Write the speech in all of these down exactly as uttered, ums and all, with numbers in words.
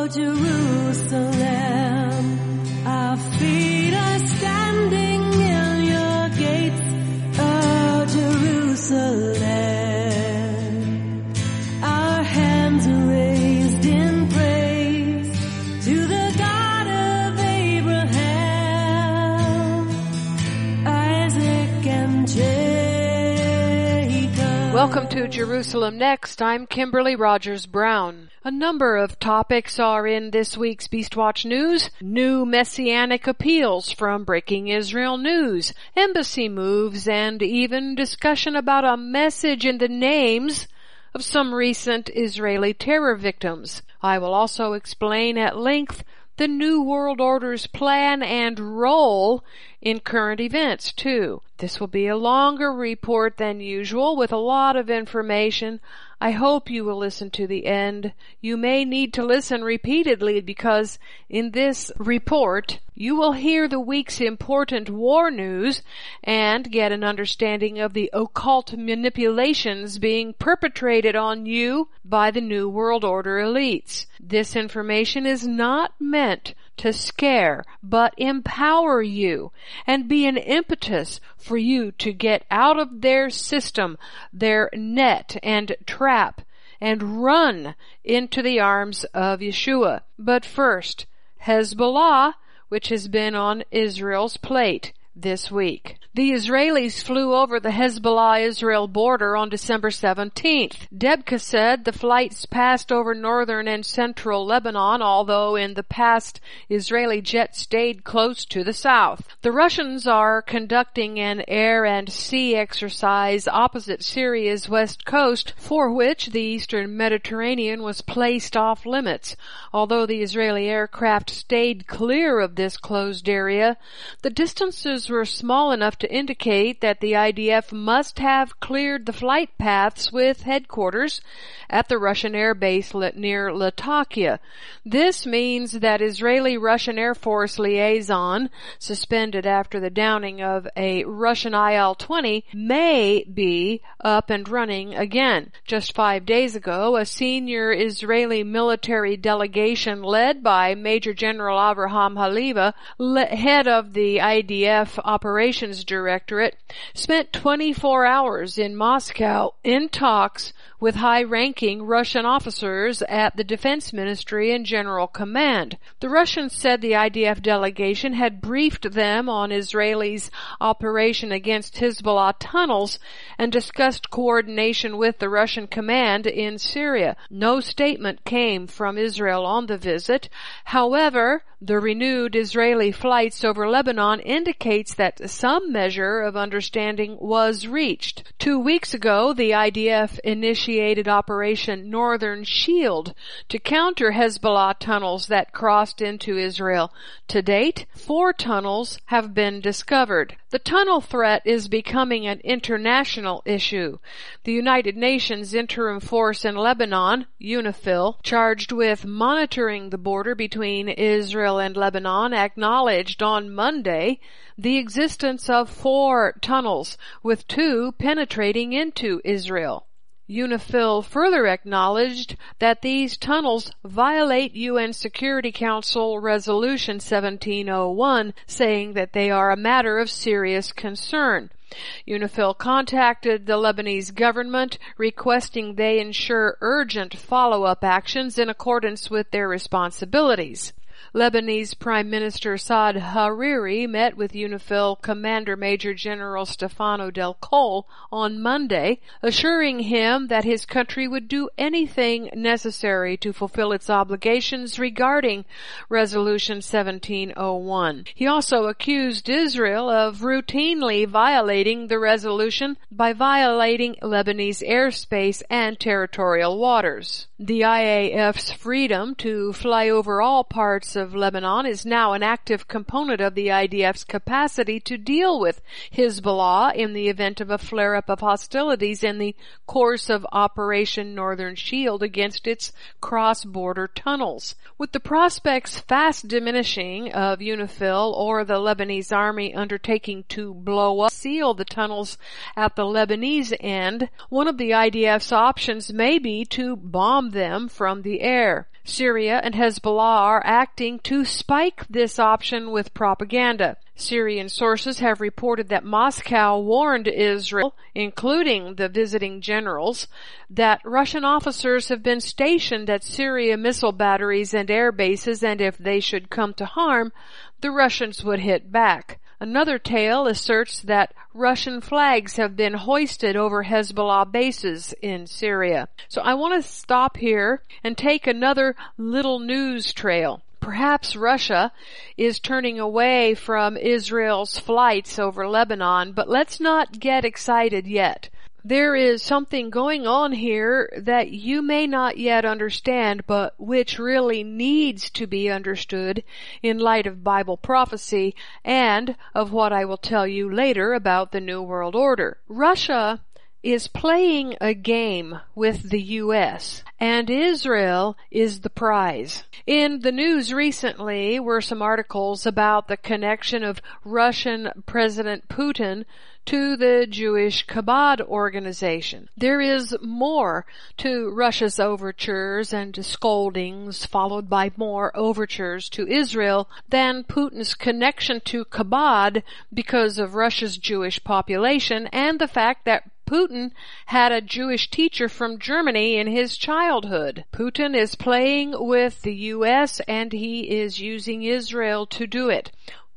Oh, Jerusalem, our feet are standing in your gates. Oh, Jerusalem, our hands are raised in praise to the God of Abraham, Isaac, and Jacob. Welcome to Jerusalem Next. I'm Kimberly Rogers Brown. A number of topics are in this week's Beastwatch News. New messianic appeals from Breaking Israel News, embassy moves, and even discussion about a message in the names of some recent Israeli terror victims. I will also explain at length the New World Order's plan and role in current events, too. This will be a longer report than usual with a lot of information. I hope you will listen to the end. You may need to listen repeatedly because in this report you will hear the week's important war news and get an understanding of the occult manipulations being perpetrated on you by the New World Order elites. This information is not meant to scare, but empower you and be an impetus for you to get out of their system, their net and trap, and run into the arms of Yeshua. But first, Hezbollah, which has been on Israel's plate this week. The Israelis flew over the Hezbollah-Israel border on December seventeenth. Debka said the flights passed over northern and central Lebanon, although in the past Israeli jets stayed close to the south. The Russians are conducting an air and sea exercise opposite Syria's west coast, for which the eastern Mediterranean was placed off limits. Although the Israeli aircraft stayed clear of this closed area, the distances were small enough to indicate that the I D F must have cleared the flight paths with headquarters at the Russian air base near Latakia. This means that Israeli-Russian Air Force liaison, suspended after the downing of a Russian I L twenty, may be up and running again. Just five days ago, a senior Israeli military delegation led by Major General Avraham Haliva, head of the I D F Operations Directorate, spent twenty-four hours in Moscow in talks with high-ranking Russian officers at the Defense Ministry and General Command. The Russians said the I D F delegation had briefed them on Israelis' operation against Hezbollah tunnels and discussed coordination with the Russian command in Syria. No statement came from Israel on the visit. However, the renewed Israeli flights over Lebanon indicates that some measure of understanding was reached. Two weeks ago, the I D F initiated Operation Northern Shield to counter Hezbollah tunnels that crossed into Israel. To date, four tunnels have been discovered. The tunnel threat is becoming an international issue. The United Nations Interim Force in Lebanon, UNIFIL, charged with monitoring the border between Israel and Lebanon, acknowledged on Monday the existence of four tunnels, with two penetrating into Israel. UNIFIL further acknowledged that these tunnels violate U N Security Council Resolution seventeen oh one, saying that they are a matter of serious concern. UNIFIL contacted the Lebanese government requesting they ensure urgent follow-up actions in accordance with their responsibilities. Lebanese Prime Minister Saad Hariri met with UNIFIL Commander Major General Stefano Del Col on Monday, assuring him that his country would do anything necessary to fulfill its obligations regarding Resolution seventeen oh one. He also accused Israel of routinely violating the resolution by violating Lebanese airspace and territorial waters. The I A F's freedom to fly over all parts of Lebanon is now an active component of the I D F's capacity to deal with Hezbollah in the event of a flare-up of hostilities in the course of Operation Northern Shield against its cross-border tunnels. With the prospects fast diminishing of UNIFIL or the Lebanese army undertaking to blow up, seal the tunnels at the Lebanese end, one of the I D F's options may be to bomb them from the air. Syria and Hezbollah are acting to spike this option with propaganda. Syrian sources have reported that Moscow warned Israel, including the visiting generals, that Russian officers have been stationed at Syria missile batteries and air bases, and if they should come to harm, the Russians would hit back. Another tale asserts that Russian flags have been hoisted over Hezbollah bases in Syria. So I want to stop here and take another little news trail. Perhaps Russia is turning away from Israel's flights over Lebanon, but let's not get excited yet. There is something going on here that you may not yet understand, but which really needs to be understood in light of Bible prophecy and of what I will tell you later about the New World Order. Russia is playing a game with the U S, and Israel is the prize. In the news recently were some articles about the connection of Russian President Putin to the Jewish Chabad organization. There is more to Russia's overtures and scoldings, followed by more overtures to Israel, than Putin's connection to Chabad because of Russia's Jewish population and the fact that Putin had a Jewish teacher from Germany in his childhood. Putin is playing with the U S and he is using Israel to do it.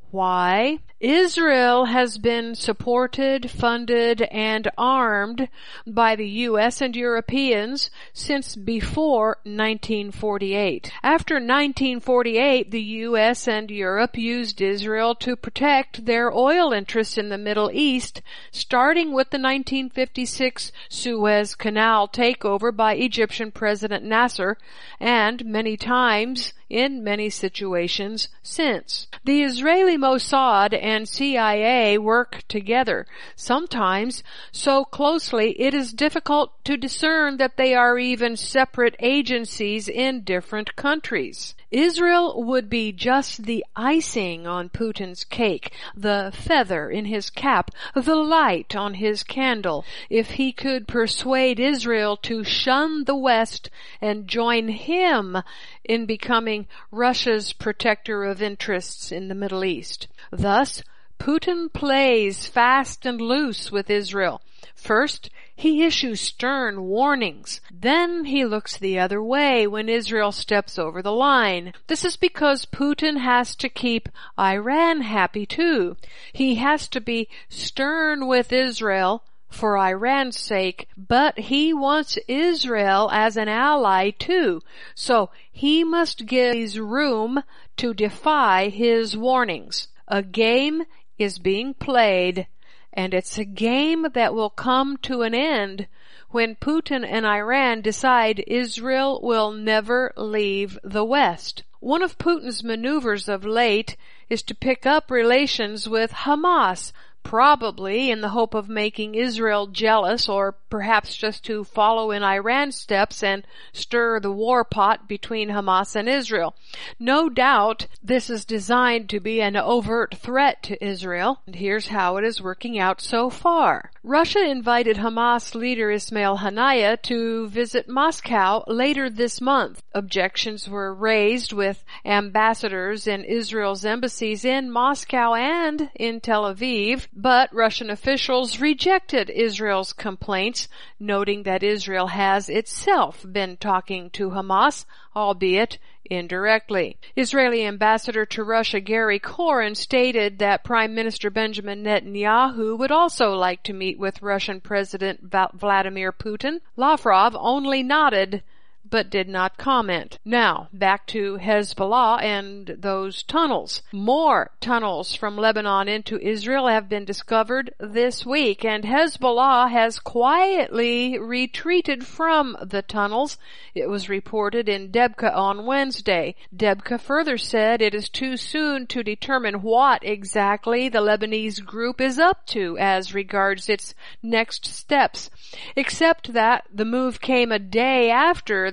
Why? Israel has been supported, funded, and armed by the U S and Europeans since before nineteen forty-eight. After nineteen forty-eight, the U S and Europe used Israel to protect their oil interests in the Middle East, starting with the nineteen fifty-six Suez Canal takeover by Egyptian President Nasser, and many times in many situations since. The Israeli Mossad and C I A work together, sometimes so closely it is difficult to discern that they are even separate agencies in different countries. Israel would be just the icing on Putin's cake, the feather in his cap, the light on his candle, if he could persuade Israel to shun the West and join him in becoming Russia's protector of interests in the Middle East. Thus, Putin plays fast and loose with Israel. First, he issues stern warnings. Then he looks the other way when Israel steps over the line. This is because Putin has to keep Iran happy too. He has to be stern with Israel for Iran's sake, but he wants Israel as an ally too. So he must give room to defy his warnings. A game is being played, and it's a game that will come to an end when Putin and Iran decide Israel will never leave the West. One of Putin's maneuvers of late is to pick up relations with Hamas, probably in the hope of making Israel jealous, or perhaps just to follow in Iran's steps and stir the war pot between Hamas and Israel. No doubt this is designed to be an overt threat to Israel, and here's how it is working out so far. Russia invited Hamas leader Ismail Haniyeh to visit Moscow later this month. Objections were raised with ambassadors in Israel's embassies in Moscow and in Tel Aviv, but Russian officials rejected Israel's complaints, noting that Israel has itself been talking to Hamas, albeit indirectly. Israeli ambassador to Russia Gary Koren stated that Prime Minister Benjamin Netanyahu would also like to meet with Russian President Vladimir Putin. Lavrov only nodded but did not comment. Now, back to Hezbollah and those tunnels. More tunnels from Lebanon into Israel have been discovered this week, and Hezbollah has quietly retreated from the tunnels. It was reported in Debka on Wednesday. Debka further said it is too soon to determine what exactly the Lebanese group is up to as regards its next steps, except that the move came a day after the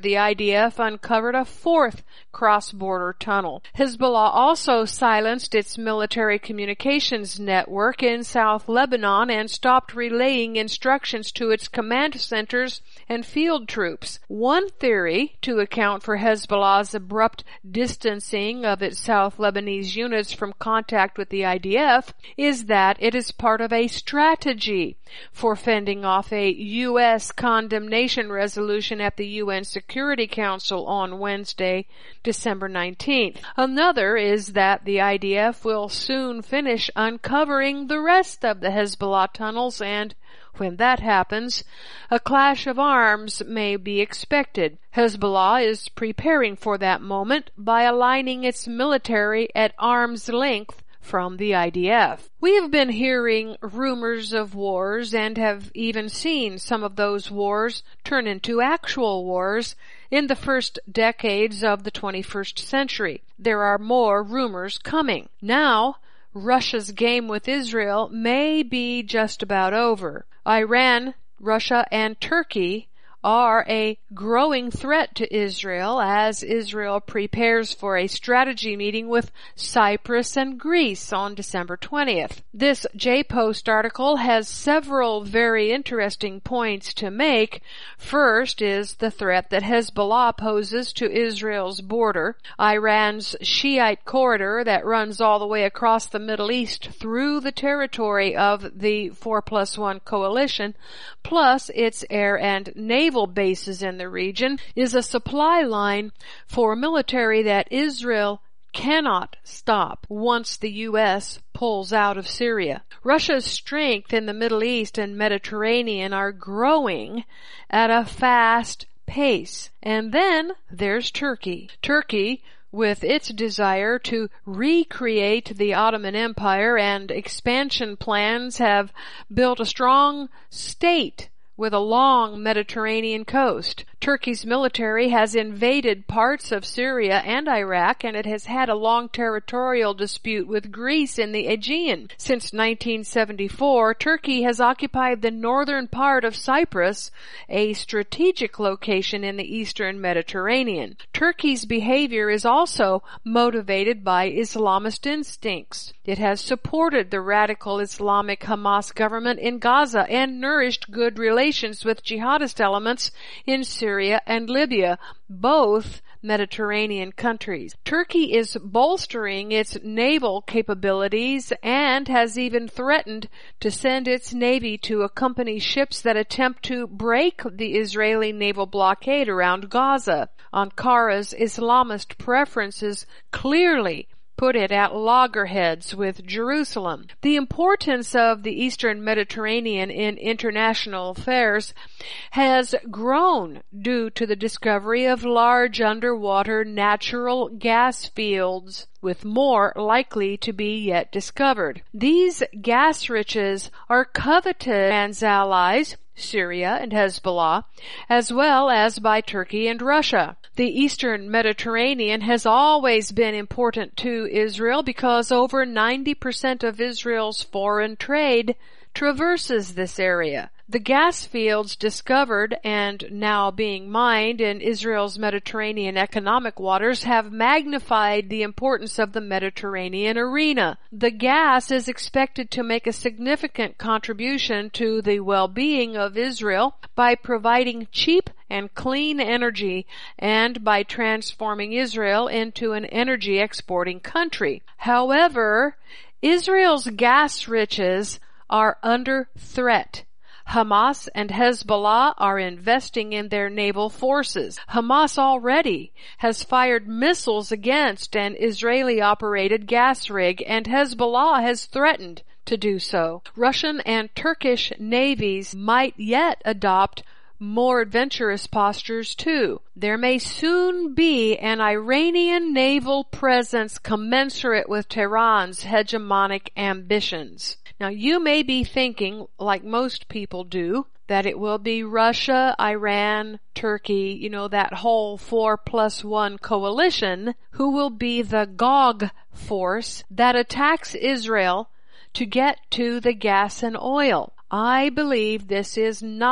the I D F uncovered a fourth cross-border tunnel. Hezbollah also silenced its military communications network in South Lebanon and stopped relaying instructions to its command centers and field troops. One theory to account for Hezbollah's abrupt distancing of its South Lebanese units from contact with the I D F is that it is part of a strategy for fending off a U S condemnation resolution at the U N Security Council on Wednesday, December nineteenth. Another is that the I D F will soon finish uncovering the rest of the Hezbollah tunnels, and when that happens, a clash of arms may be expected. Hezbollah is preparing for that moment by aligning its military at arm's length from the I D F. We have been hearing rumors of wars and have even seen some of those wars turn into actual wars in the first decades of the twenty-first century. There are more rumors coming. Now, Russia's game with Israel may be just about over. Iran, Russia, and Turkey are a growing threat to Israel as Israel prepares for a strategy meeting with Cyprus and Greece on December twentieth. This J-Post article has several very interesting points to make. First is the threat that Hezbollah poses to Israel's border, Iran's Shiite corridor that runs all the way across the Middle East through the territory of the four plus one coalition, plus its air and naval naval bases in the region, is a supply line for military that Israel cannot stop once the U S pulls out of Syria. Russia's strength in the Middle East and Mediterranean are growing at a fast pace. And then there's Turkey. Turkey, with its desire to recreate the Ottoman Empire and expansion plans, have built a strong state with a long Mediterranean coast. Turkey's military has invaded parts of Syria and Iraq, and it has had a long territorial dispute with Greece in the Aegean. Since nineteen seventy-four, Turkey has occupied the northern part of Cyprus, a strategic location in the eastern Mediterranean. Turkey's behavior is also motivated by Islamist instincts. It has supported the radical Islamic Hamas government in Gaza and nourished good relations with jihadist elements in Syria and Libya, both Mediterranean countries. Turkey is bolstering its naval capabilities and has even threatened to send its navy to accompany ships that attempt to break the Israeli naval blockade around Gaza. Ankara's Islamist preferences clearly put it at loggerheads with Jerusalem. The importance of the Eastern Mediterranean in international affairs has grown due to the discovery of large underwater natural gas fields, with more likely to be yet discovered. These gas riches are coveted by Iran's allies, Syria and Hezbollah, as well as by Turkey and Russia. The Eastern Mediterranean has always been important to Israel because over ninety percent of Israel's foreign trade traverses this area. The gas fields discovered and now being mined in Israel's Mediterranean economic waters have magnified the importance of the Mediterranean arena. The gas is expected to make a significant contribution to the well-being of Israel by providing cheap and clean energy and by transforming Israel into an energy exporting country. However, Israel's gas riches are under threat. Hamas and Hezbollah are investing in their naval forces. Hamas already has fired missiles against an Israeli-operated gas rig, and Hezbollah has threatened to do so. Russian and Turkish navies might yet adopt more adventurous postures too. There may soon be an Iranian naval presence commensurate with Tehran's hegemonic ambitions. Now, you may be thinking, like most people do, that it will be Russia, Iran, Turkey, you know, that whole four plus one coalition, who will be the Gog force that attacks Israel to get to the gas and oil. I believe this is not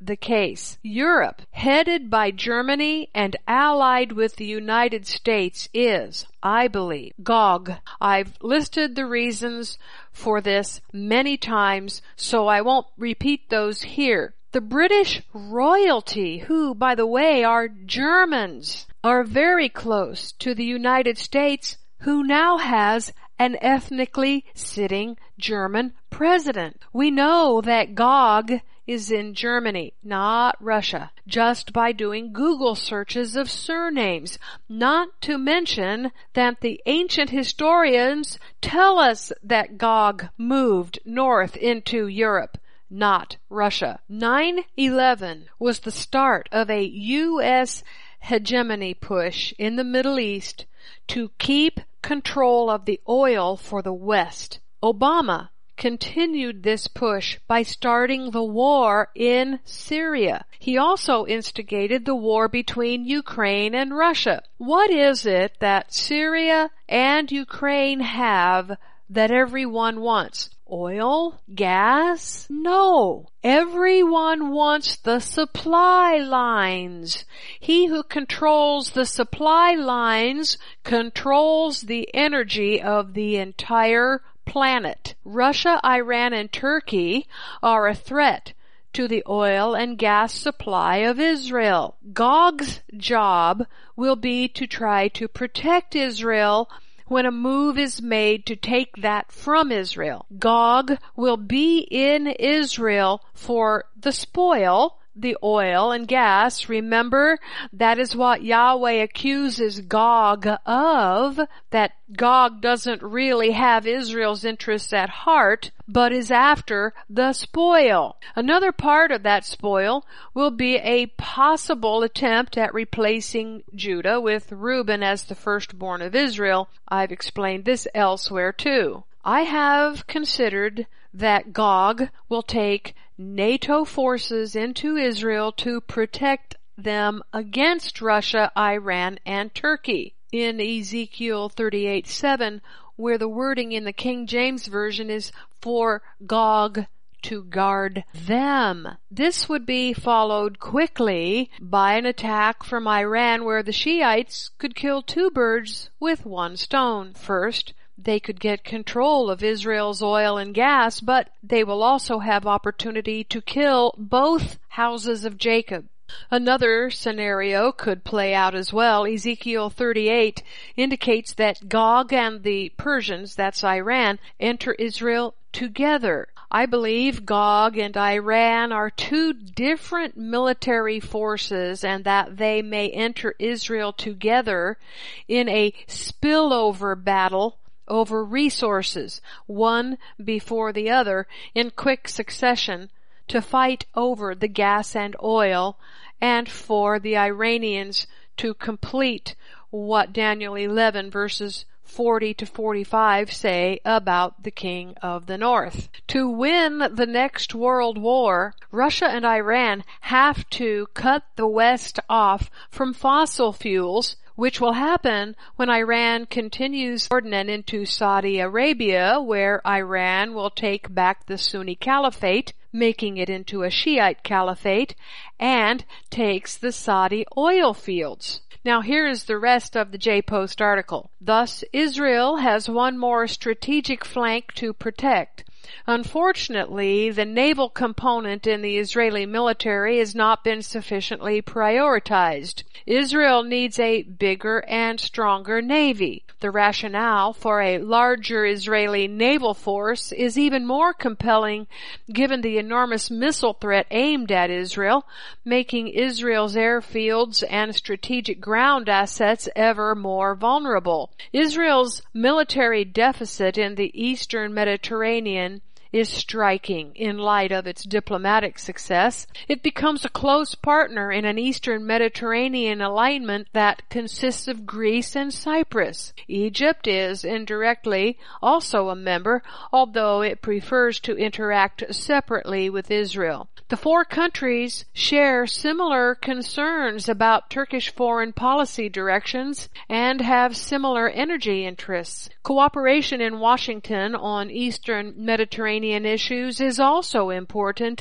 the case. Europe, headed by Germany and allied with the United States, is, I believe, Gog. I've listed the reasons for this many times, so I won't repeat those here. The British royalty, who, by the way, are Germans, are very close to the United States, who now has an ethnically sitting German president. We know that Gog is in Germany, not Russia, just by doing Google searches of surnames, not to mention that the ancient historians tell us that Gog moved north into Europe, not Russia. nine eleven was the start of a U S hegemony push in the Middle East to keep control of the oil for the West. Obama continued this push by starting the war in Syria. He also instigated the war between Ukraine and Russia. What is it that Syria and Ukraine have that everyone wants? Oil? Gas? No. Everyone wants the supply lines. He who controls the supply lines controls the energy of the entire planet. Russia, Iran, and Turkey are a threat to the oil and gas supply of Israel. Gog's job will be to try to protect Israel when a move is made to take that from Israel. Gog will be in Israel for the spoil, the oil and gas. Remember, that is what Yahweh accuses Gog of, that Gog doesn't really have Israel's interests at heart, but is after the spoil. Another part of that spoil will be a possible attempt at replacing Judah with Reuben as the firstborn of Israel. I've explained this elsewhere too. I have considered that Gog will take NATO forces into Israel to protect them against Russia, Iran, and Turkey. In Ezekiel thirty-eight seven, where the wording in the King James Version is for Gog to guard them. This would be followed quickly by an attack from Iran where the Shiites could kill two birds with one stone. First, they could get control of Israel's oil and gas, but they will also have opportunity to kill both houses of Jacob. Another scenario could play out as well. Ezekiel thirty-eight indicates that Gog and the Persians, that's Iran, enter Israel together. I believe Gog and Iran are two different military forces and that they may enter Israel together in a spillover battle over resources, one before the other, in quick succession, to fight over the gas and oil, and for the Iranians to complete what Daniel eleven verses forty to forty-five say about the king of the north. To win the next world war, Russia and Iran have to cut the West off from fossil fuels, which will happen when Iran continues Jordan and into Saudi Arabia, where Iran will take back the Sunni Caliphate, making it into a Shiite caliphate, and takes the Saudi oil fields. Now here is the rest of the J-Post article. Thus, Israel has one more strategic flank to protect. Unfortunately, the naval component in the Israeli military has not been sufficiently prioritized. Israel needs a bigger and stronger navy. The rationale for a larger Israeli naval force is even more compelling given the enormous missile threat aimed at Israel, making Israel's airfields and strategic ground assets ever more vulnerable. Israel's military deficit in the eastern Mediterranean is striking in light of its diplomatic success. It becomes a close partner in an eastern Mediterranean alignment that consists of Greece and Cyprus. Egypt is indirectly also a member, although it prefers to interact separately with Israel. The four countries share similar concerns about Turkish foreign policy directions and have similar energy interests. Cooperation in Washington on Eastern Mediterranean issues is also important.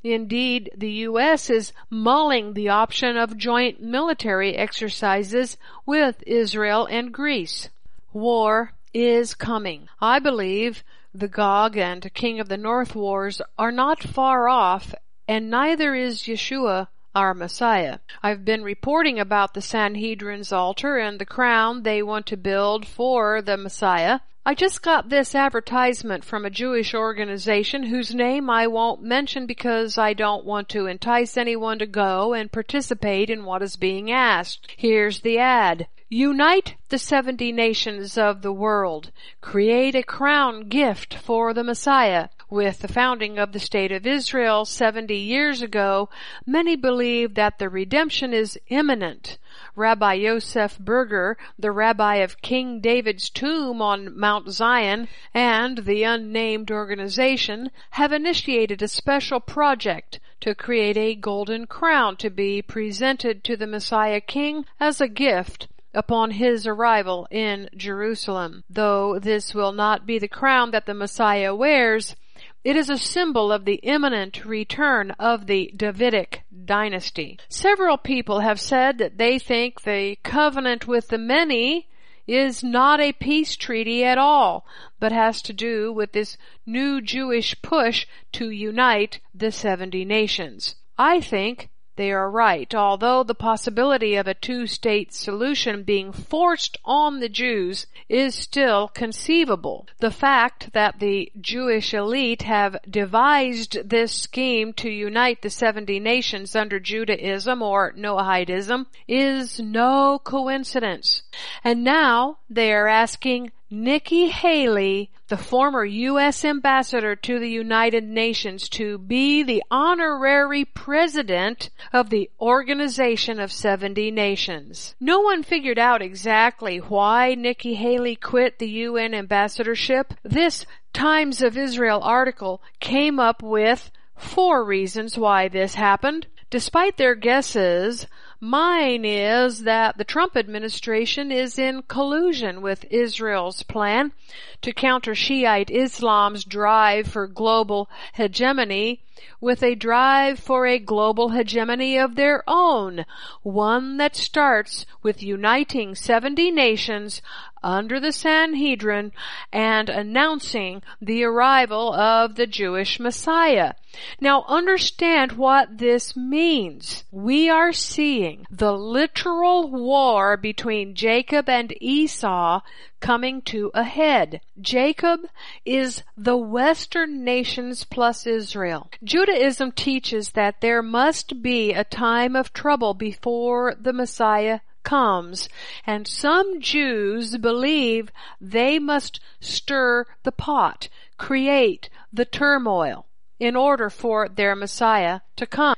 Indeed, the U S is mulling the option of joint military exercises with Israel and Greece. War is coming. I believe the Gog and King of the North wars are not far off, and neither is Yeshua, our Messiah. I've been reporting about the Sanhedrin's altar and the crown they want to build for the Messiah. I just got this advertisement from a Jewish organization whose name I won't mention because I don't want to entice anyone to go and participate in what is being asked. Here's the ad. Unite the seventy nations of the world. Create a crown gift for the Messiah. With the founding of the State of Israel seventy years ago, many believe that the redemption is imminent. Rabbi Yosef Berger, the rabbi of King David's tomb on Mount Zion, and the unnamed organization have initiated a special project to create a golden crown to be presented to the Messiah King as a gift upon his arrival in Jerusalem. Though this will not be the crown that the Messiah wears, it is a symbol of the imminent return of the Davidic dynasty. Several people have said that they think the covenant with the many is not a peace treaty at all, but has to do with this new Jewish push to unite the seventy nations. I think they are right, although the possibility of a two-state solution being forced on the Jews is still conceivable. The fact that the Jewish elite have devised this scheme to unite the seventy nations under Judaism or Noahidism is no coincidence. And now they are asking Nikki Haley, the former U S ambassador to the United Nations, to be the honorary president of the Organization of seventy Nations. No one figured out exactly why Nikki Haley quit the U N ambassadorship. This Times of Israel article came up with four reasons why this happened. Despite their guesses, mine is that the Trump administration is in collusion with Israel's plan to counter Shiite Islam's drive for global hegemony with a drive for a global hegemony of their own, one that starts with uniting seventy nations under the Sanhedrin and announcing the arrival of the Jewish Messiah. Now understand what this means. We are seeing the literal war between Jacob and Esau coming to a head. Jacob is the Western nations plus Israel. Judaism teaches that there must be a time of trouble before the Messiah comes, and some Jews believe they must stir the pot, create the turmoil, in order for their Messiah to come.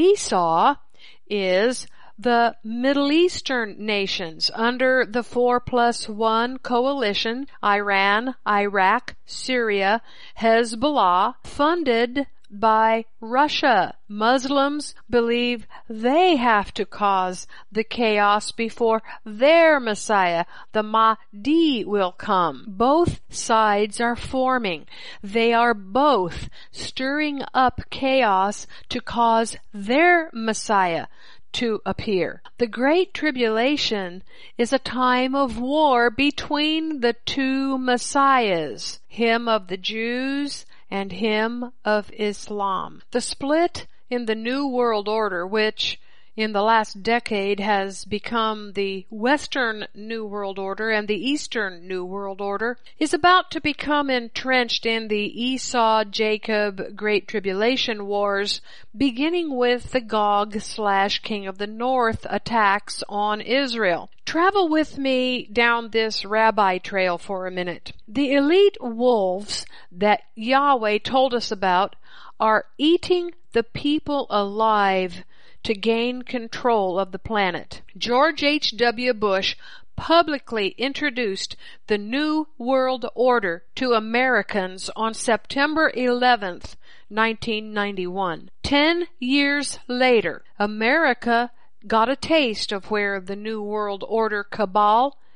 Esau is the Middle Eastern nations under the four plus one coalition, Iran, Iraq, Syria, Hezbollah, funded by Russia. Muslims believe they have to cause the chaos before their Messiah, the Mahdi, will come. Both sides are forming. They are both stirring up chaos to cause their Messiah to appear. The Great Tribulation is a time of war between the two Messiahs, him of the Jews and him of Islam. The split in the New World Order, which in the last decade has become the Western New World Order and the Eastern New World Order, is about to become entrenched in the Esau-Jacob Great Tribulation Wars, beginning with the Gog slash King of the North attacks on Israel. Travel with me down this rabbi trail for a minute. The elite wolves that Yahweh told us about are eating the people alive to gain control of the planet. George H W Bush publicly introduced the New World Order to Americans on September eleventh, nineteen ninety-one. Ten years later, America got a taste of where the New World Order cabal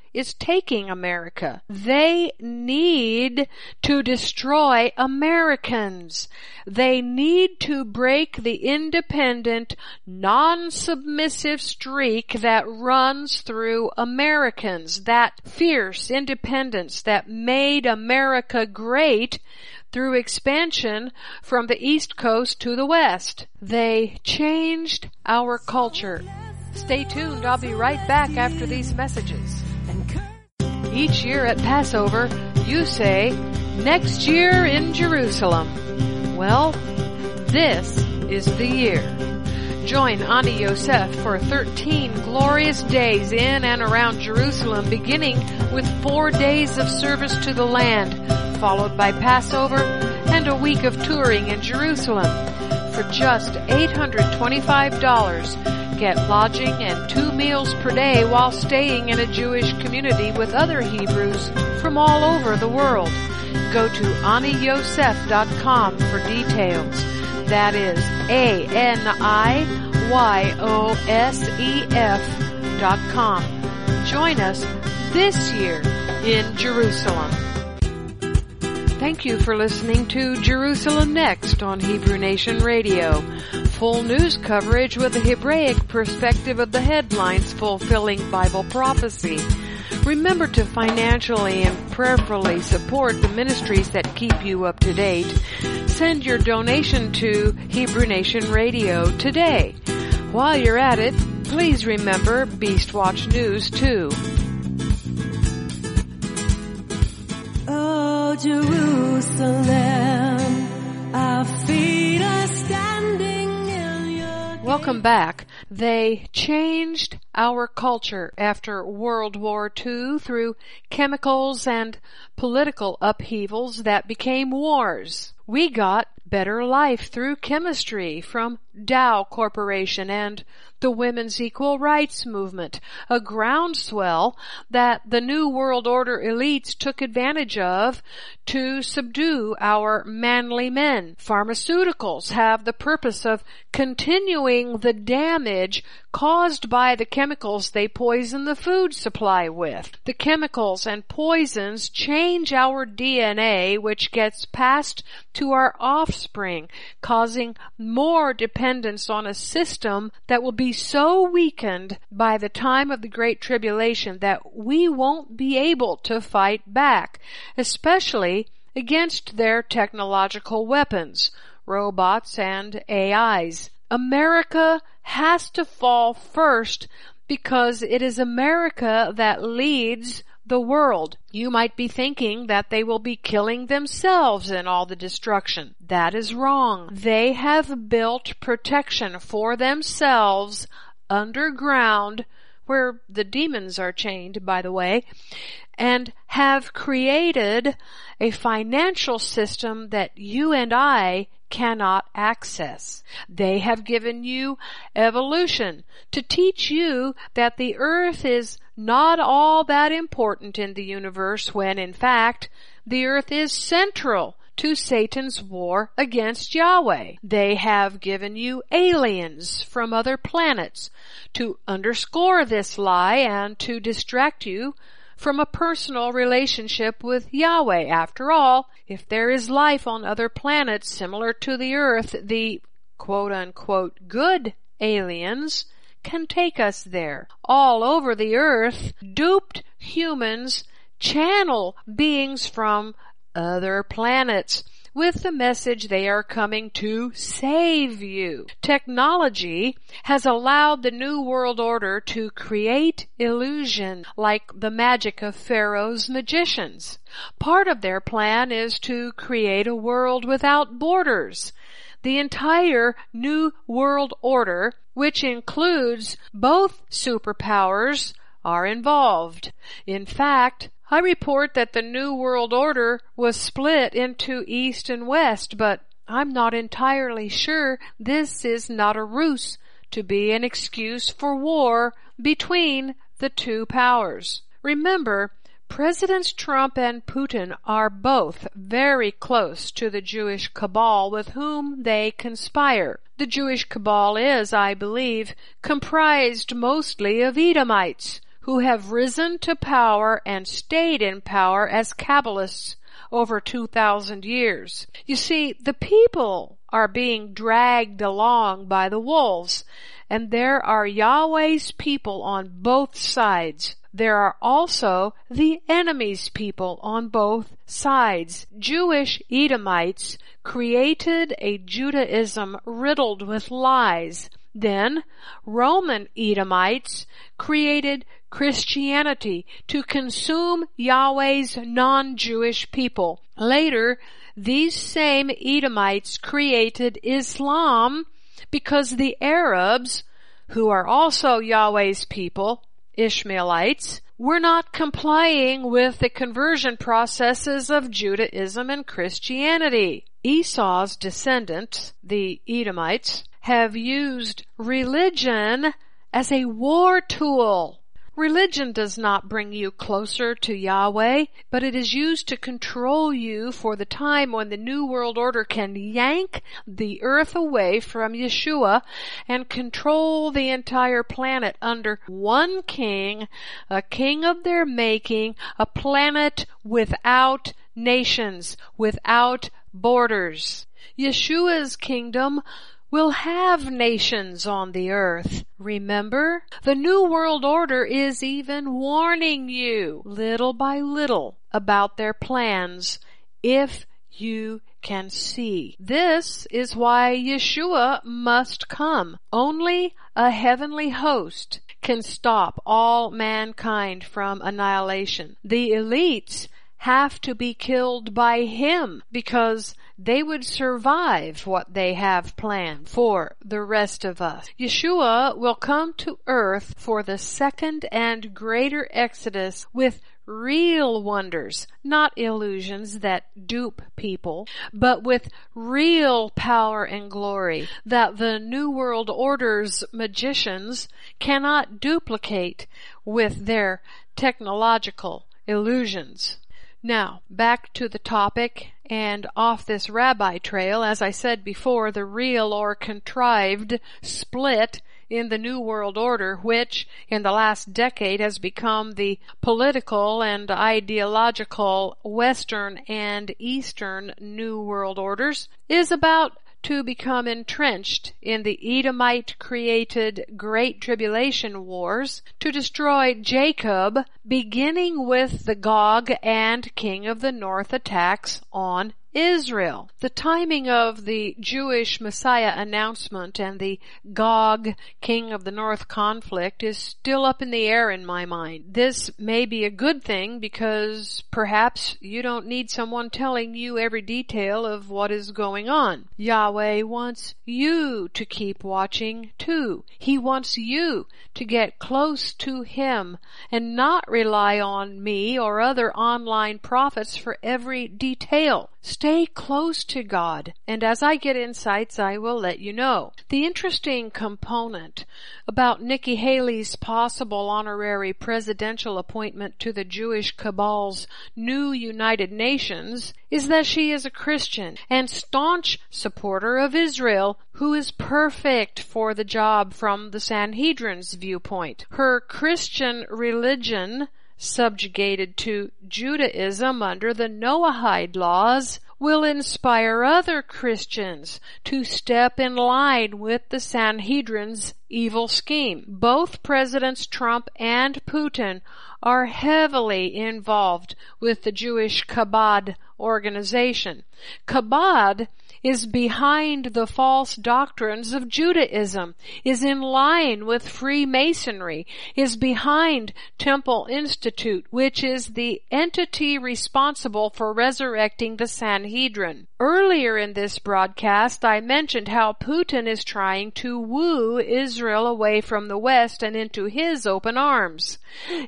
is taking America. They need to destroy Americans. They need to break the independent, non-submissive streak that runs through Americans, that fierce independence that made America great through expansion from the East Coast to the West. They changed our culture. Stay tuned. I'll be right back after these messages. Each year at Passover, you say, "Next year in Jerusalem." Well, this is the year. Join Ani Yosef for thirteen glorious days in and around Jerusalem, beginning with four days of service to the land, followed by Passover and a week of touring in Jerusalem. For just eight hundred twenty-five dollars, get lodging and two meals per day while staying in a Jewish community with other Hebrews from all over the world. Go to ani yosef dot com for details. That is A N I Y O S E F dot com. Join us this year in Jerusalem. Thank you for listening to Jerusalem Next on Hebrew Nation Radio. Full news coverage with a Hebraic perspective of the headlines fulfilling Bible prophecy. Remember to financially and prayerfully support the ministries that keep you up to date. Send your donation to Hebrew Nation Radio today. While you're at it, please remember Beast Watch News too. Oh, Jerusalem, our feet are standing in your... Welcome back. They changed our culture after World War Two through chemicals and political upheavals that became wars. We got better life through chemistry from Dow Corporation and the women's equal rights movement, a groundswell that the New World Order elites took advantage of to subdue our manly men. Pharmaceuticals have the purpose of continuing the damage caused by the chemicals they poison the food supply with. The chemicals and poisons change our D N A, which gets passed to our offspring, causing more dependence on a system that will be so weakened by the time of the Great Tribulation that we won't be able to fight back, especially against their technological weapons, robots and A Is. America has to fall first because it is America that leads the world. You might be thinking that they will be killing themselves in all the destruction. That is wrong. They have built protection for themselves underground, where the demons are chained, by the way, and have created a financial system that you and I cannot access. They have given you evolution to teach you that the earth is not all that important in the universe, when in fact the earth is central to Satan's war against Yahweh. They have given you aliens from other planets to underscore this lie and to distract you from a personal relationship with Yahweh. After all, if there is life on other planets similar to the earth, the quote-unquote good aliens can take us there. All over the earth, duped humans channel beings from other planets with the message they are coming to save you. Technology has allowed the New World Order to create illusion like the magic of Pharaoh's magicians. Part of their plan is to create a world without borders. The entire New World Order, which includes both superpowers, are involved. In fact, I report that the New World Order was split into East and West, but I'm not entirely sure this is not a ruse to be an excuse for war between the two powers. Remember, Presidents Trump and Putin are both very close to the Jewish cabal with whom they conspire. The Jewish cabal is, I believe, comprised mostly of Edomites, who have risen to power and stayed in power as Kabbalists over two thousand years. You see, the people are being dragged along by the wolves, and there are Yahweh's people on both sides. There are also the enemy's people on both sides. Jewish Edomites created a Judaism riddled with lies. Then Roman Edomites created Christianity to consume Yahweh's non-Jewish people. Later, these same Edomites created Islam because the Arabs, who are also Yahweh's people, Ishmaelites, were not complying with the conversion processes of Judaism and Christianity. Esau's descendants, the Edomites, have used religion as a war tool. Religion does not bring you closer to Yahweh, but it is used to control you for the time when the New World Order can yank the earth away from Yeshua and control the entire planet under one king, a king of their making, a planet without nations, without borders. Yeshua's kingdom will have nations on the earth. Remember, the New World Order is even warning you, little by little, about their plans, if you can see. This is why Yeshua must come. Only a heavenly host can stop all mankind from annihilation. The elites have to be killed by him because they would survive what they have planned for the rest of us. Yeshua will come to earth for the second and greater exodus with real wonders, not illusions that dupe people, but with real power and glory that the New World Order's magicians cannot duplicate with their technological illusions. Now, back to the topic and off this rabbi trail. As I said before, the real or contrived split in the New World Order, which in the last decade has become the political and ideological Western and Eastern New World Orders, is about to become entrenched in the Edomite-created Great Tribulation Wars to destroy Jacob, beginning with the Gog and King of the North attacks on Israel. The timing of the Jewish Messiah announcement and the Gog, King of the North conflict is still up in the air in my mind. This may be a good thing because perhaps you don't need someone telling you every detail of what is going on. Yahweh wants you to keep watching too. He wants you to get close to Him and not rely on me or other online prophets for every detail. Stay close to God, and as I get insights, I will let you know. The interesting component about Nikki Haley's possible honorary presidential appointment to the Jewish cabal's new United Nations is that she is a Christian and staunch supporter of Israel who is perfect for the job from the Sanhedrin's viewpoint. Her Christian religion, subjugated to Judaism under the Noahide laws, will inspire other Christians to step in line with the Sanhedrin's evil scheme. Both Presidents Trump and Putin are heavily involved with the Jewish Chabad organization. Chabad is behind the false doctrines of Judaism, is in line with Freemasonry, is behind Temple Institute, which is the entity responsible for resurrecting the Sanhedrin. Earlier in this broadcast, I mentioned how Putin is trying to woo Israel away from the West and into his open arms.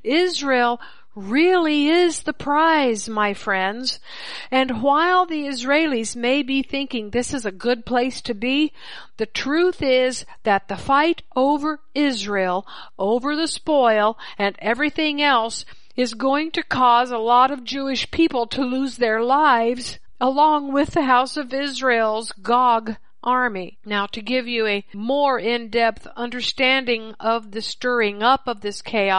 Israel really is the prize, my friends. And while the Israelis may be thinking this is a good place to be, the truth is that the fight over Israel, over the spoil, and everything else is going to cause a lot of Jewish people to lose their lives, along with the House of Israel's Gog army. Now, to give you a more in-depth understanding of the stirring up of this chaos,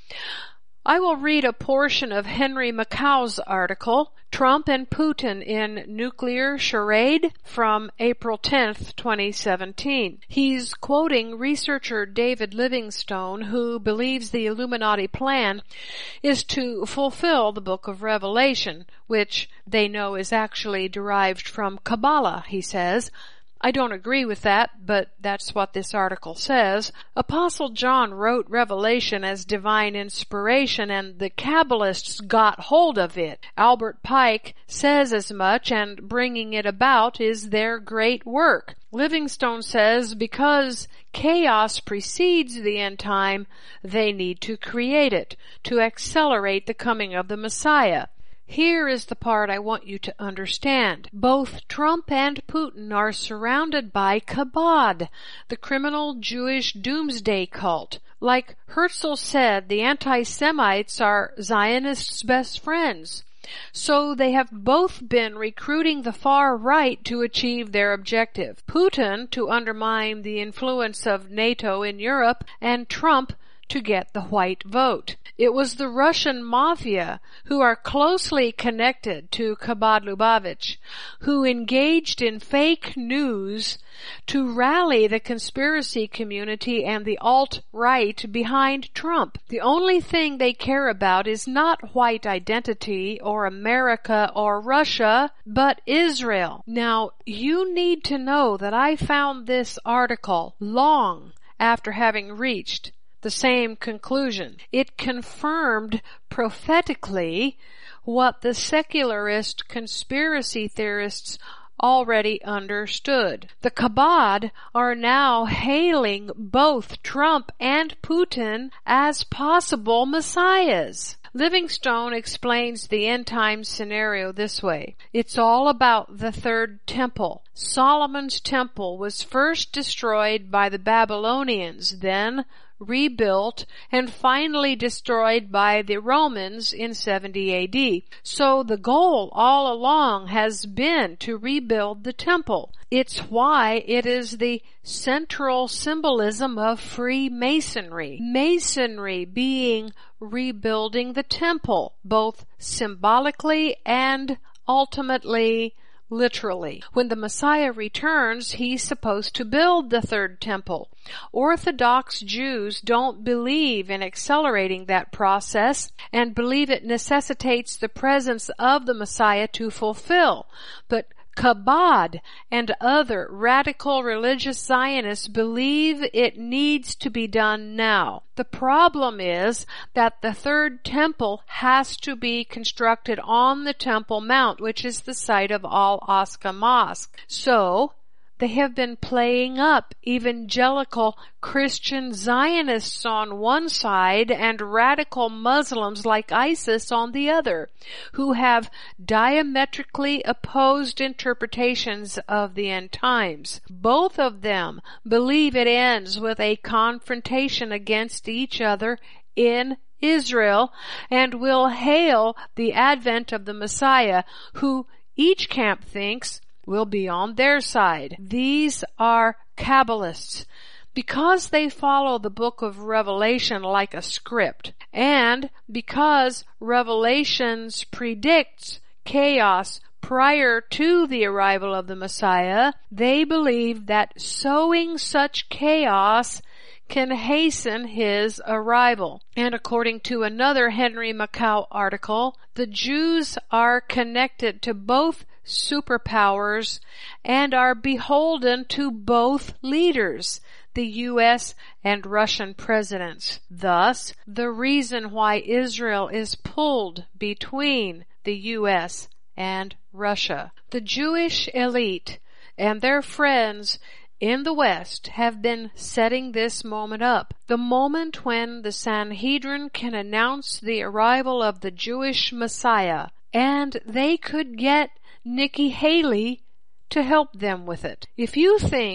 I will read a portion of Henry Macau's article, Trump and Putin in Nuclear Charade, from April tenth, twenty seventeen. He's quoting researcher David Livingstone, who believes the Illuminati plan is to fulfill the Book of Revelation, which they know is actually derived from Kabbalah, he says. I don't agree with that, but that's what this article says. Apostle John wrote Revelation as divine inspiration, and the Kabbalists got hold of it. Albert Pike says as much, and bringing it about is their great work. Livingstone says because chaos precedes the end time, they need to create it, to accelerate the coming of the Messiah. Here is the part I want you to understand. Both Trump and Putin are surrounded by Chabad, the criminal Jewish doomsday cult. Like Herzl said, the anti-Semites are Zionists' best friends. So they have both been recruiting the far right to achieve their objective. Putin to undermine the influence of NATO in Europe, and Trump to get the white vote. It was the Russian mafia, who are closely connected to Chabad Lubavitch, who engaged in fake news to rally the conspiracy community and the alt-right behind Trump. The only thing they care about is not white identity or America or Russia, but Israel. Now, you need to know that I found this article long after having reached the same conclusion. It confirmed prophetically what the secularist conspiracy theorists already understood. The Chabad are now hailing both Trump and Putin as possible messiahs. Livingstone explains the end-time scenario this way. It's all about the third temple. Solomon's temple was first destroyed by the Babylonians, then rebuilt, and finally destroyed by the Romans in seventy A D. So the goal all along has been to rebuild the temple. It's why it is the central symbolism of Freemasonry. Masonry being rebuilding the temple, both symbolically and ultimately literally. When the Messiah returns, he's supposed to build the third temple. Orthodox Jews don't believe in accelerating that process and believe it necessitates the presence of the Messiah to fulfill. But Chabad and other radical religious Zionists believe it needs to be done now. The problem is that the third temple has to be constructed on the Temple Mount, which is the site of Al-Aqsa Mosque. So, they have been playing up evangelical Christian Zionists on one side and radical Muslims like ISIS on the other, who have diametrically opposed interpretations of the end times. Both of them believe it ends with a confrontation against each other in Israel and will hail the advent of the Messiah, who each camp thinks will be on their side. These are Kabbalists, because they follow the book of Revelation like a script, and because Revelations predicts chaos prior to the arrival of the Messiah. They believe that sowing such chaos can hasten his arrival. And according to another Henry Macau article, the Jews are connected to both superpowers and are beholden to both leaders, the U S and Russian presidents. Thus, the reason why Israel is pulled between the U S and Russia. The Jewish elite and their friends in the West have been setting this moment up. The moment when the Sanhedrin can announce the arrival of the Jewish Messiah, and they could get Nikki Haley to help them with it. If you think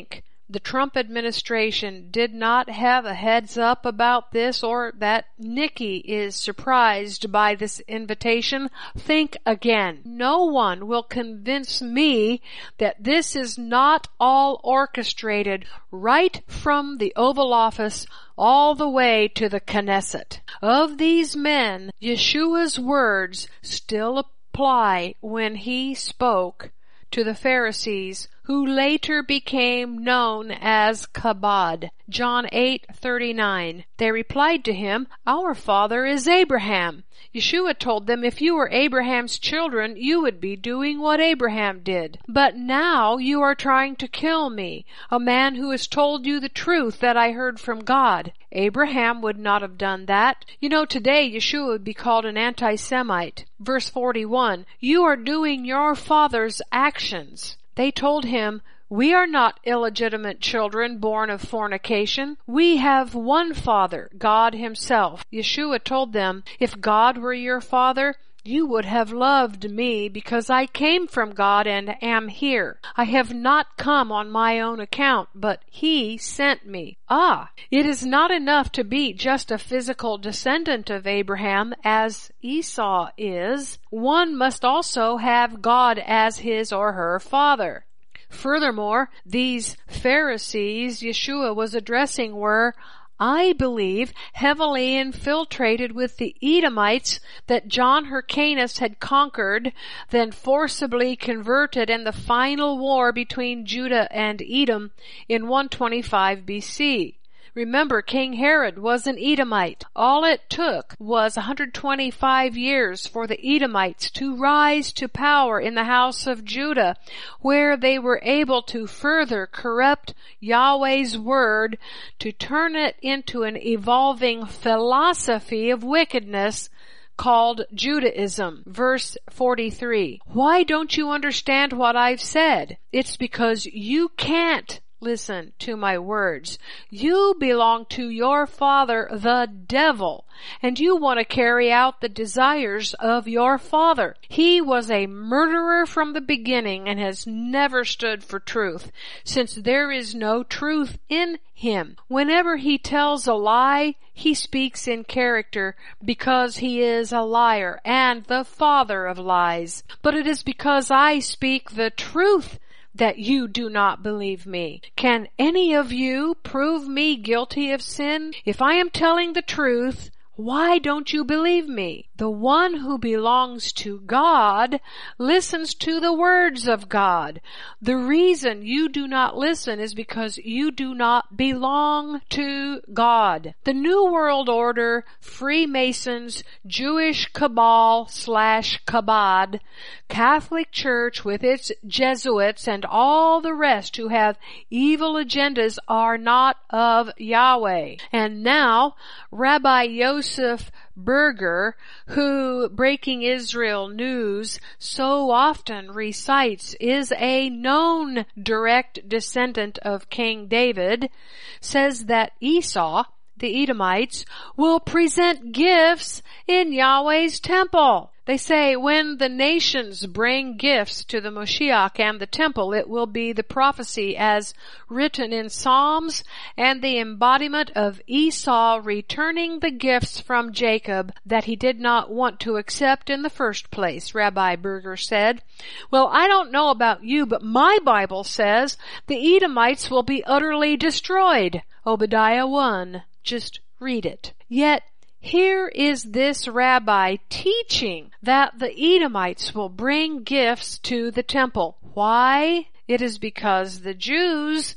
the Trump administration did not have a heads up about this, or that Nikki is surprised by this invitation, think again. No one will convince me that this is not all orchestrated right from the Oval Office all the way to the Knesset. Of these men, Yeshua's words still apply when he spoke to the Pharisees, who later became known as Chabad. John eight thirty-nine. They replied to him, "Our father is Abraham." Yeshua told them, if you were Abraham's children, you would be doing what Abraham did. But now you are trying to kill me, a man who has told you the truth that I heard from God. Abraham would not have done that. You know, today Yeshua would be called an anti-Semite. Verse forty-one, you are doing your father's actions. They told him, we are not illegitimate children born of fornication. We have one Father, God Himself. Yeshua told them, if God were your Father, you would have loved me because I came from God and am here. I have not come on my own account, but He sent me. Ah, it is not enough to be just a physical descendant of Abraham as Esau is. One must also have God as his or her father. Furthermore, these Pharisees Yeshua was addressing were, I believe, heavily infiltrated with the Edomites that John Hyrcanus had conquered, then forcibly converted in the final war between Judah and Edom in one twenty-five B C. Remember, King Herod was an Edomite. All it took was one hundred twenty-five years for the Edomites to rise to power in the house of Judah, where they were able to further corrupt Yahweh's word to turn it into an evolving philosophy of wickedness called Judaism. Verse forty-three. Why don't you understand what I've said? It's because you can't listen to my words. You belong to your father, the devil, and you want to carry out the desires of your father. He was a murderer from the beginning and has never stood for truth, since there is no truth in him. Whenever he tells a lie, he speaks in character because he is a liar and the father of lies. But it is because I speak the truth that you do not believe me. Can any of you prove me guilty of sin? If I am telling the truth, why don't you believe me? The one who belongs to God listens to the words of God. The reason you do not listen is because you do not belong to God. The New World Order, Freemasons, Jewish Cabal slash Chabad, Catholic Church with its Jesuits and all the rest who have evil agendas are not of Yahweh. And now, Rabbi Yosef Berger, who Breaking Israel News so often recites is a known direct descendant of King David, says that Esau, the Edomites, will present gifts in Yahweh's temple. They say when the nations bring gifts to the Moshiach and the temple, it will be the prophecy as written in Psalms and the embodiment of Esau returning the gifts from Jacob that he did not want to accept in the first place, Rabbi Berger said. Well, I don't know about you, but my Bible says the Edomites will be utterly destroyed. Obadiah one. Just read it. Yet, here is this rabbi teaching that the Edomites will bring gifts to the temple. Why? It is because the Jews,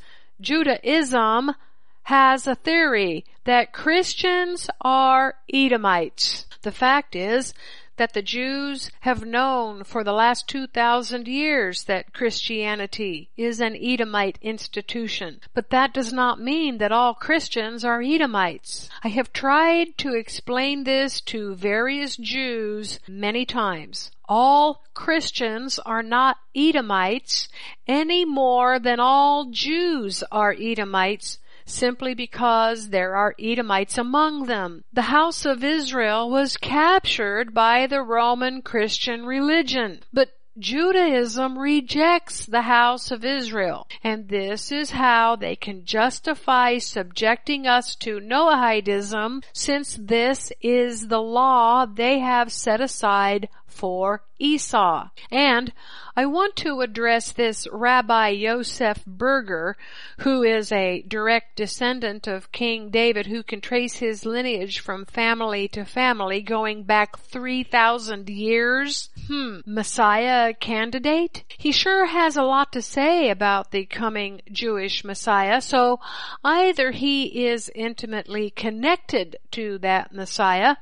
Judaism, has a theory that Christians are Edomites. The fact is that the Jews have known for the last two thousand years that Christianity is an Edomite institution. But that does not mean that all Christians are Edomites. I have tried to explain this to various Jews many times. All Christians are not Edomites any more than all Jews are Edomites, simply because there are Edomites among them. The house of Israel was captured by the Roman Christian religion. But Judaism rejects the house of Israel, and this is how they can justify subjecting us to Noahidism, since this is the law they have set aside for Esau. And I want to address this Rabbi Yosef Berger, who is a direct descendant of King David, who can trace his lineage from family to family going back three thousand years. Hmm, Messiah candidate? He sure has a lot to say about the coming Jewish Messiah, so either he is intimately connected to that Messiah,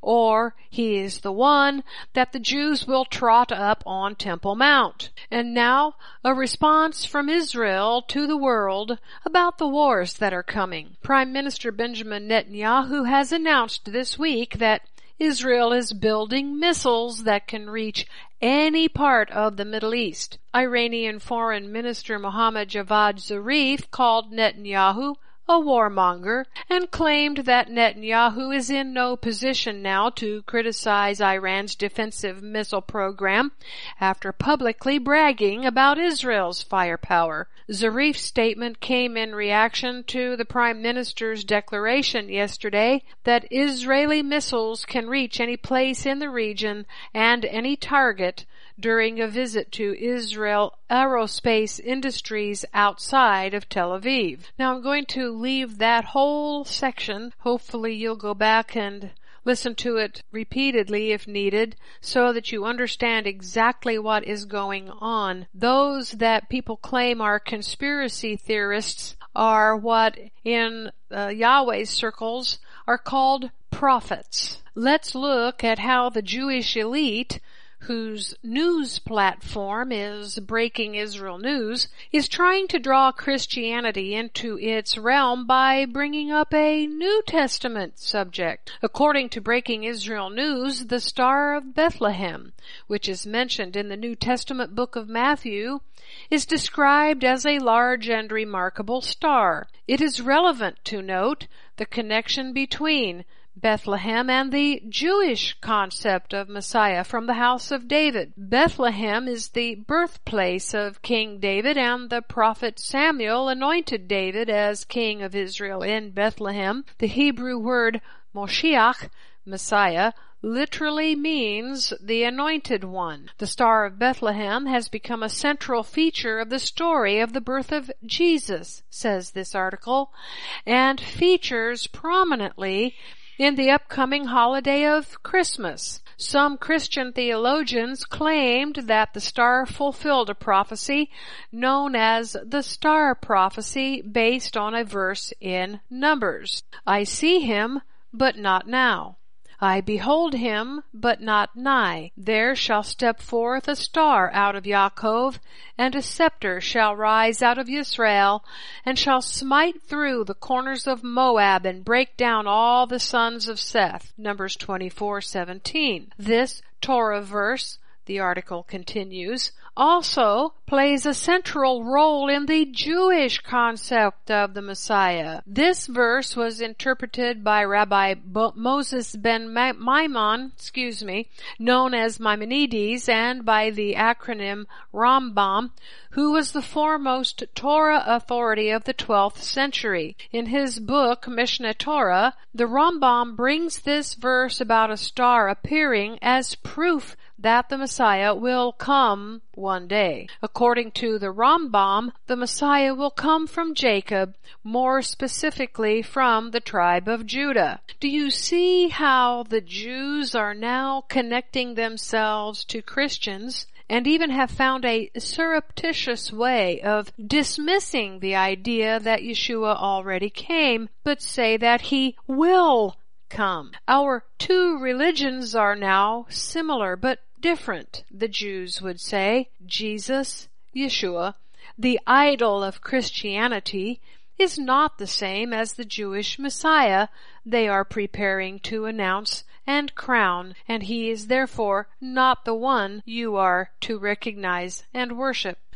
or he is the one that the Jews will trot up on Temple Mount. And now, a response from Israel to the world about the wars that are coming. Prime Minister Benjamin Netanyahu has announced this week that Israel is building missiles that can reach any part of the Middle East. Iranian Foreign Minister Mohammad Javad Zarif called Netanyahu a warmonger, and claimed that Netanyahu is in no position now to criticize Iran's defensive missile program after publicly bragging about Israel's firepower. Zarif's statement came in reaction to the Prime Minister's declaration yesterday that Israeli missiles can reach any place in the region and any target during a visit to Israel Aerospace Industries outside of Tel Aviv. Now I'm going to leave that whole section. Hopefully you'll go back and listen to it repeatedly if needed, so that you understand exactly what is going on. Those that people claim are conspiracy theorists are what in uh, Yahweh's circles are called prophets. Let's look at how the Jewish elite, whose news platform is Breaking Israel News, is trying to draw Christianity into its realm by bringing up a New Testament subject. According to Breaking Israel News, the Star of Bethlehem, which is mentioned in the New Testament book of Matthew, is described as a large and remarkable star. It is relevant to note the connection between Bethlehem and the Jewish concept of Messiah from the house of David. Bethlehem is the birthplace of King David, and the prophet Samuel anointed David as king of Israel in Bethlehem. The Hebrew word Moshiach, Messiah, literally means the anointed one. The Star of Bethlehem has become a central feature of the story of the birth of Jesus, says this article, and features prominently in the upcoming holiday of Christmas. Some Christian theologians claimed that the star fulfilled a prophecy known as the star prophecy based on a verse in Numbers. I see him, but not now. I behold him, but not nigh. There shall step forth a star out of Yaakov, and a scepter shall rise out of Israel, and shall smite through the corners of Moab, and break down all the sons of Seth. Numbers twenty-four seventeen. This Torah verse, the article continues, also plays a central role in the Jewish concept of the Messiah. This verse was interpreted by Rabbi Bo- Moses ben Maimon, excuse me, known as Maimonides, and by the acronym Rambam, who was the foremost Torah authority of the twelfth century. In his book, Mishneh Torah, the Rambam brings this verse about a star appearing as proof that the Messiah will come one day. According to the Rambam, the Messiah will come from Jacob, more specifically from the tribe of Judah. Do you see how the Jews are now connecting themselves to Christians, and even have found a surreptitious way of dismissing the idea that Yeshua already came, but say that he will come? Our two religions are now similar, but different, the Jews would say. Jesus, Yeshua, the idol of Christianity, is not the same as the Jewish Messiah they are preparing to announce and crown, and he is therefore not the one you are to recognize and worship.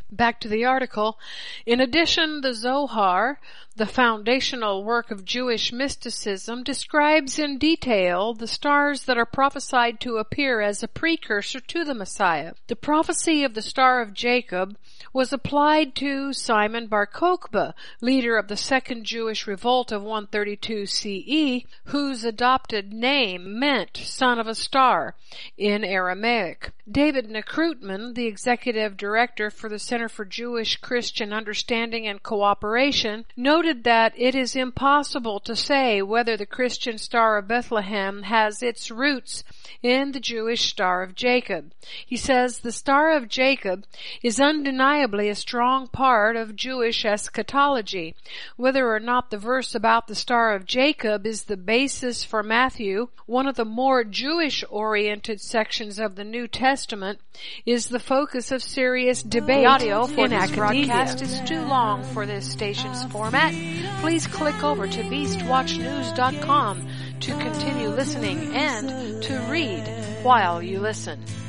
Back to the article. In addition, the Zohar, the foundational work of Jewish mysticism, describes in detail the stars that are prophesied to appear as a precursor to the Messiah. The prophecy of the Star of Jacob was applied to Simon Bar Kokhba, leader of the Second Jewish Revolt of one thirty-two C E, whose adopted name meant son of a star in Aramaic. David Nekrutman, the executive director for the Center for Jewish Christian Understanding and Cooperation, noted that it is impossible to say whether the Christian Star of Bethlehem has its roots in the Jewish Star of Jacob. He says the Star of Jacob is undeniably a strong part of Jewish eschatology. Whether or not the verse about the Star of Jacob is the basis for Matthew, one of the more Jewish-oriented sections of the New Testament, is the focus of serious debate. The audio for in this academia. Broadcast is too long for this station's format. Please click over to beast watch news dot com to continue listening and to read while you listen.